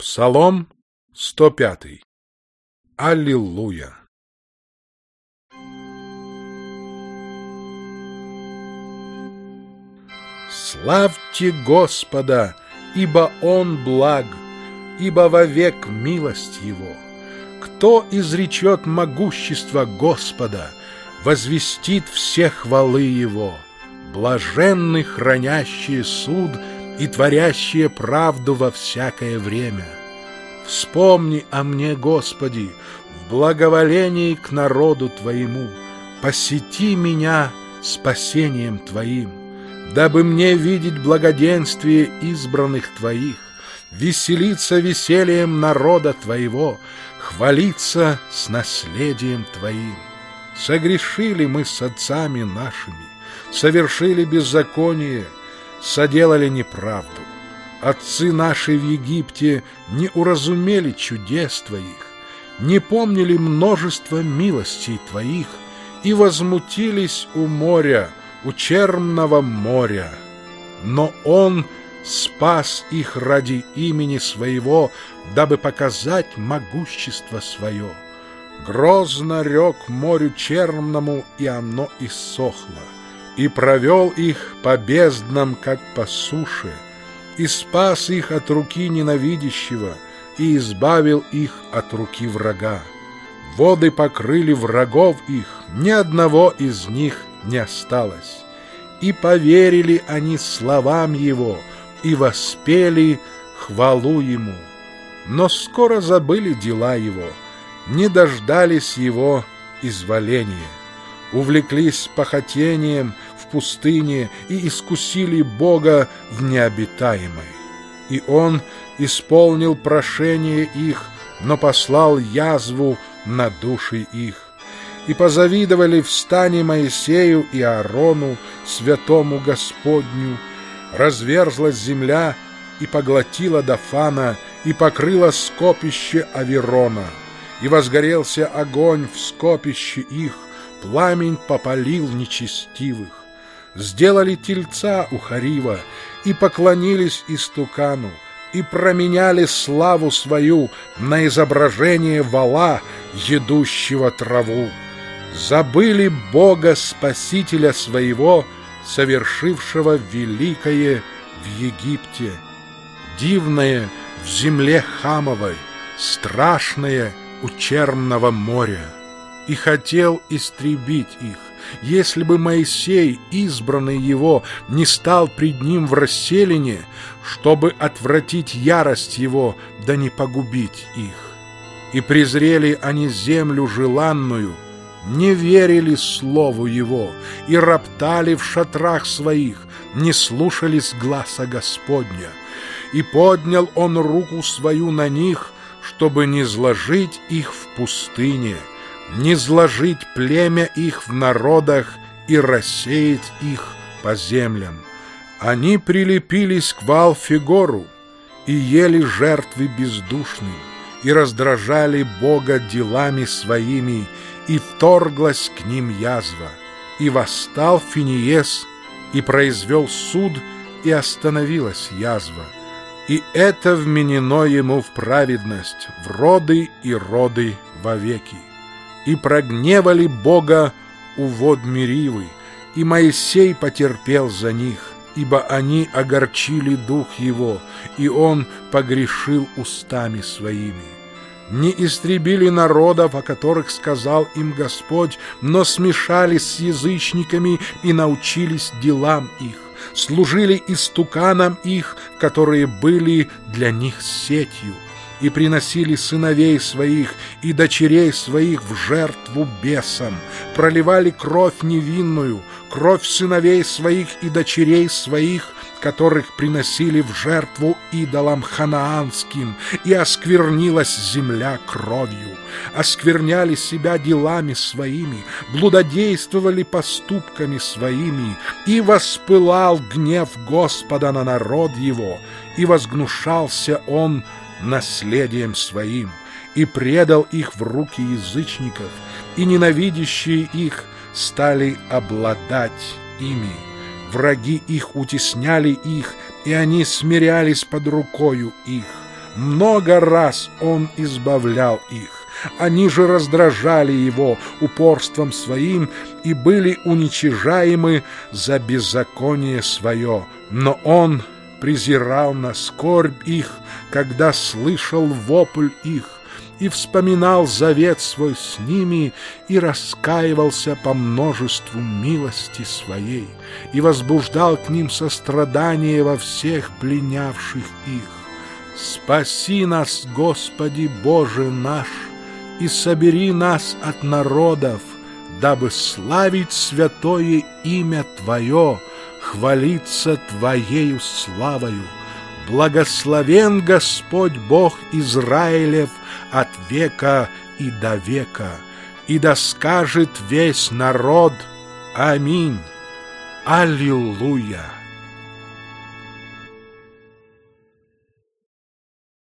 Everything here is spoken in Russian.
Псалом 105. Аллилуйя! Славьте Господа, ибо Он благ, ибо вовек милость Его. Кто изречет могущество Господа, возвестит все хвалы Его. Блаженны хранящие суд и творящие правду во всякое время. Вспомни о мне, Господи, в благоволении к народу Твоему. Посети меня спасением Твоим, дабы мне видеть благоденствие избранных Твоих, веселиться весельем народа Твоего, хвалиться с наследием Твоим. Согрешили мы с отцами нашими, совершили беззаконие, соделали неправду. Отцы наши в Египте не уразумели чудес Твоих, не помнили множество милостей Твоих и возмутились у моря, у Черного моря. Но Он спас их ради имени Своего, дабы показать могущество Свое. Грозно рек морю Черному, и оно иссохло, и провел их по безднам, как по суше, и спас их от руки ненавидящего, и избавил их от руки врага. Воды покрыли врагов их, ни одного из них не осталось. И поверили они словам Его, и воспели хвалу Ему. Но скоро забыли дела Его, не дождались Его изволения. Увлеклись похотением в пустыне и искусили Бога в необитаемой. И Он исполнил прошение их, но послал язву на души их. И позавидовали в стане Моисею и Аарону, святому Господню. Разверзлась земля и поглотила Дафана, и покрыла скопище Аверона. И возгорелся огонь в скопище их, пламень попалил нечестивых. Сделали тельца у Харива, и поклонились истукану, и променяли славу свою на изображение вола, едущего траву. Забыли Бога Спасителя своего, совершившего великое в Египте, дивное в земле Хамовой, страшное у Черного моря. И хотел истребить их, если бы Моисей, избранный его, не стал пред ним в расселине, чтобы отвратить ярость его, да не погубить их. И презрели они землю желанную, не верили слову его, и роптали в шатрах своих, не слушались гласа Господня. И поднял он руку свою на них, чтобы не зложить их в пустыне, не зложить племя их в народах и рассеять их по землям. Они прилепились к Ваал-Фегору и ели жертвы бездушные, и раздражали Бога делами своими, и вторглась к ним язва. И восстал Финиес, и произвел суд, и остановилась язва. И это вменено ему в праведность, в роды и роды вовеки. И прогневали Бога у вод Меривы, и Моисей потерпел за них, ибо они огорчили дух его, и он погрешил устами своими. Не истребили народов, о которых сказал им Господь, но смешались с язычниками и научились делам их, служили истуканам их, которые были для них сетью, и приносили сыновей своих и дочерей своих в жертву бесам, проливали кровь невинную, кровь сыновей своих и дочерей своих, которых приносили в жертву идолам ханаанским, и осквернилась земля кровью, оскверняли себя делами своими, блудодействовали поступками своими, и воспылал гнев Господа на народ его, и возгнушался он наследием своим, и предал их в руки язычников, и ненавидящие их стали обладать ими. Враги их утесняли их, и они смирялись под рукою их. много раз Он избавлял их. Они же раздражали Его упорством своим и были уничижаемы за беззаконие свое. Но Он презирал на скорбь их, когда слышал вопль их, и вспоминал завет свой с ними, и раскаивался по множеству милости своей, и возбуждал к ним сострадание во всех пленявших их. Спаси нас, Господи Боже наш, и собери нас от народов, дабы славить святое имя Твое, хвалиться Твоею славою. Благословен Господь Бог Израилев от века и до века, и да скажет весь народ: Аминь. Аллилуйя.